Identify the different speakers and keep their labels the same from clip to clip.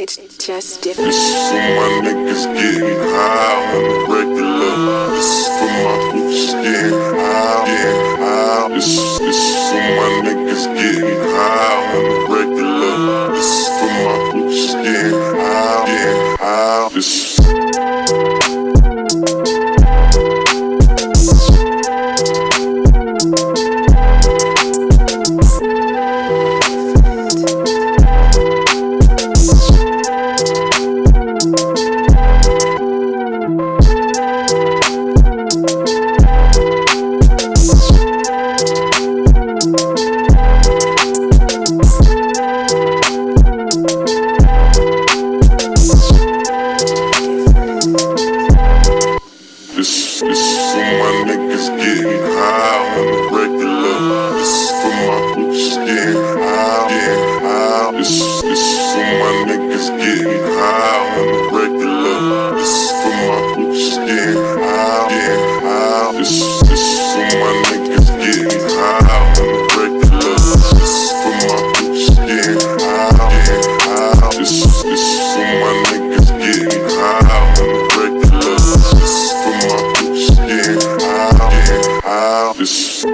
Speaker 1: It's just different.
Speaker 2: This is for my niggas getting high on the regular. This is for my hoops getting high. This is for my niggas getting high on the regular. This is for my hoops getting high. This for my niggas getting high on the regular. This is for my hoops getting high. This is for my niggas getting high on the regular. This is for my hoops getting high. This is for my niggas getting high on the regular. This is for my hoops getting high. This is for my niggas getting high on the regular. This is for my hoops getting high. This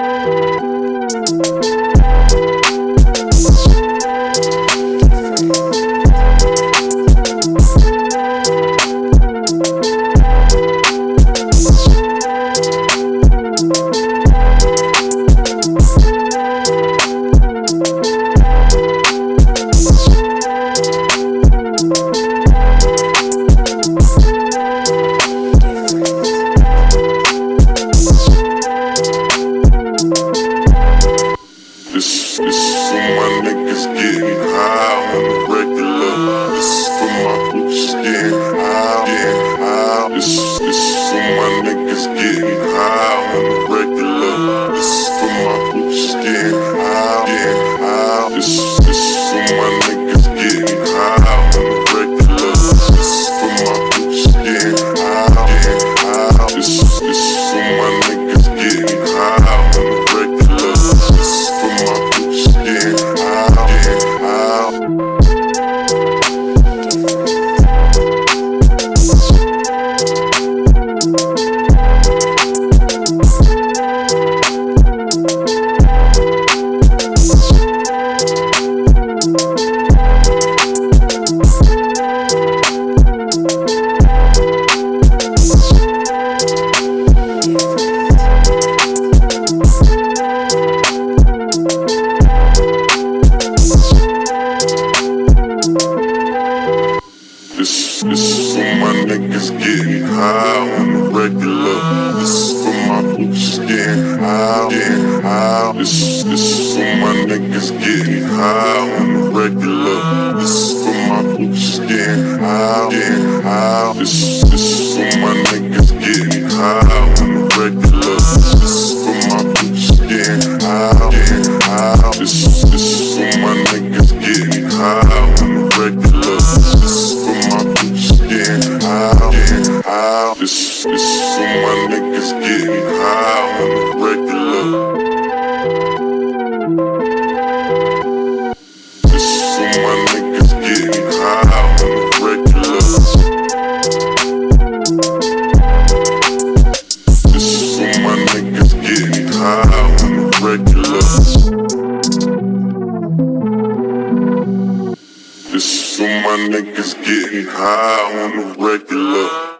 Speaker 2: This is for my niggas getting high on the regular. This is for my hoops getting high. This is for my niggas getting high on the regular. This is for my hoops getting high. This is for my niggas getting high on the regular. This is for my hoops getting high. This is for my niggas getting high on the regular. This is for my hoops getting high. This is for my niggas getting high on the regular. This is for my hoops getting high. This is for my niggas getting high on the regular. This is for my hoops getting high. This is for my niggas getting high on the regular. This is for my hoops getting high. This is for my niggas getting high on the regular. This is for my hoops getting high. This is for my niggas getting high on the regular. This is for my niggas getting high on the regular. This is for my niggas getting high on the regular. This is for my niggas getting high on the regular.